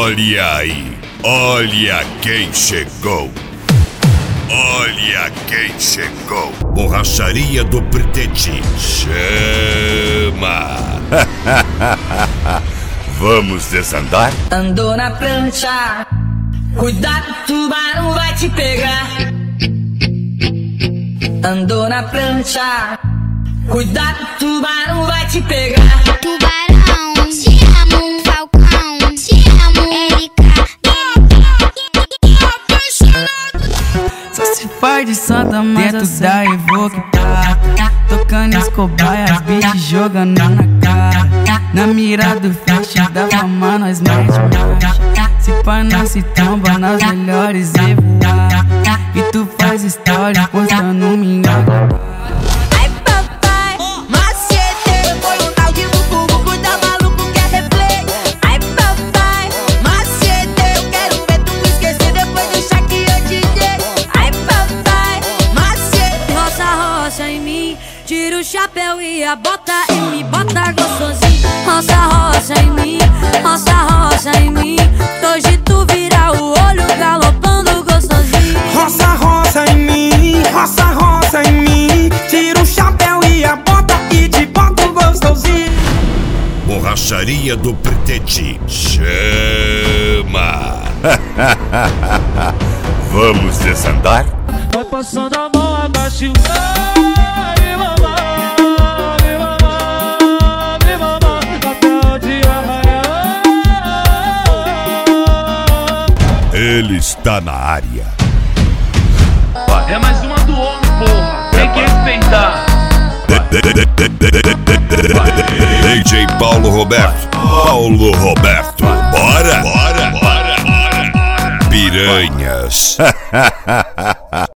Olha aí, olha quem chegou. Olha quem chegou. Borracharia do Pretete chama. Vamos desandar? Andou na prancha, cuidado, tubarão vai te pegar. Andou na prancha, cuidado, tubarão vai te pegar. Tubarão, te amo, Falcão, te amo, Erika. Só se faz de santa, mas dentro da Evoque prata, tocando as cobaias, beat jogando na cara. Na mira do flash da fama nós mete marcha. Se pá não se tromba nas melhores e voar. E tu faz história postando minha. Ai papai, macete, foi um tal de bubu, cuida maluco que é replay. Ai papai, macete, eu quero ver tu esquecer depois do chá que eu te dei. Ai papai, macete, Roça, roça em mim, tira o chapéu e a bota e me bota gostosinho. Roça, roça em mim, roça, roça em mim. Hoje tu vira o olho galopando gostosinho. Roça, roça em mim, roça, roça em mim. Tira o chapéu e a bota e te boto gostosinho. Borracharia do Pretete chama. Vamos desandar? Vai passando a mão abaixo. Ele está na área. É mais uma do homem, porra. Tem que respeitar. DJ Paulo Roberto. Paulo Roberto. Bora? Bora, bora, bora, bora. Piranhas.